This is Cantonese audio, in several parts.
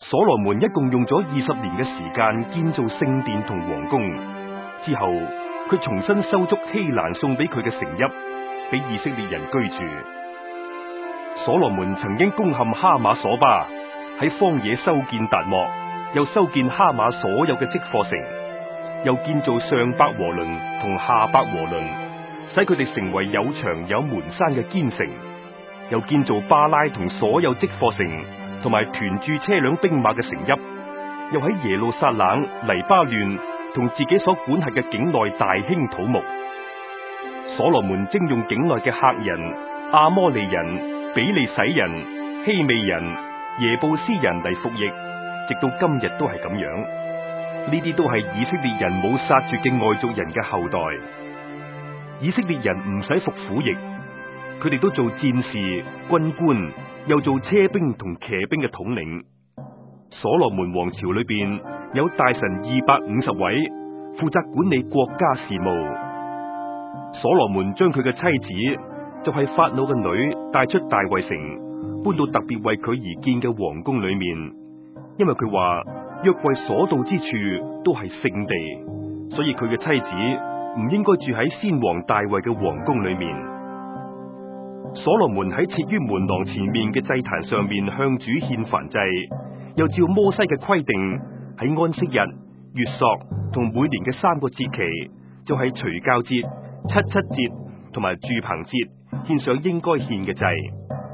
所羅門一共用咗20年嘅時間建造聖殿同皇宮，之後佢重新收足希蘭送俾佢嘅城邑，俾以色列人居住。所羅門曾經攻陷哈馬索巴，喺荒野修建達莫，又修建哈馬所有嘅積貨城，又建造上伯和倫同下伯和倫，使佢哋成為有牆有門山嘅堅城，又建造巴拉同所有積貨城，同埋屯駐車輛兵馬嘅城邑，又喺耶路撒冷、黎巴嫩同自己所管轄嘅境內大興土木。所羅門徵用境內嘅赫人、阿摩利人、比利洗人、希未人、耶布斯人嚟服役，直到今日都係咁樣。呢啲都係以色列人冇殺絕嘅外族人嘅後代。以色列人唔使服苦役，佢哋都做戰士、軍官，又做車兵同騎兵嘅統領。所羅門王朝裏邊有大臣250位，負責管理國家事務。所羅門將佢嘅妻子，就係法老嘅女，帶出大衛城，搬到特別為佢而建嘅皇宮裏面。因為佢話約櫃所到之處都係聖地，所以佢嘅妻子唔應該住喺先王大衛嘅皇宮裏面。所羅門喺設於門廊前面嘅祭壇上面向主獻燔祭，又照摩西嘅規定喺安息日、月朔同每年嘅3個節期，就係除酵節、七七節同埋住棚節，獻上應該獻嘅祭。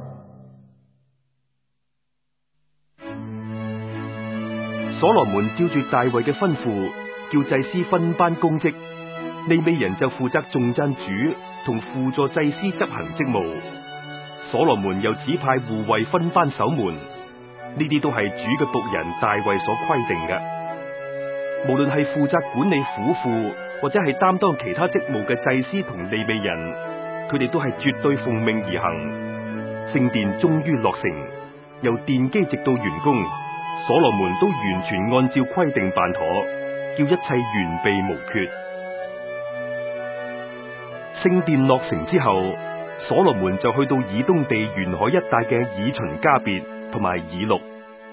所羅門照住大衛嘅吩咐，叫祭司分班公職，利未人就負責頌讚主同輔助祭司執行職務。所羅門又指派護衛分班守門，呢啲都係主嘅僕人大衛所規定嘅。無論係負責管理府庫或者係擔當其他職務嘅祭司同利未人，佢哋都係絕對奉命而行。聖殿終於落成，由奠基直到完工，所羅門都完全按照規定辦妥，叫一切完備無缺。聖殿落成之後，所羅門就去到以東地沿海一帶嘅以旬加別同埋以錄。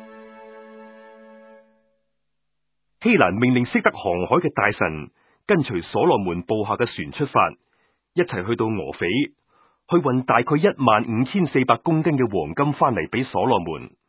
希蘭命令識得航海嘅大臣跟隨所羅門部下嘅船出發，一齊去到俄斐，去運大概15400公斤嘅黃金翻嚟俾所羅門。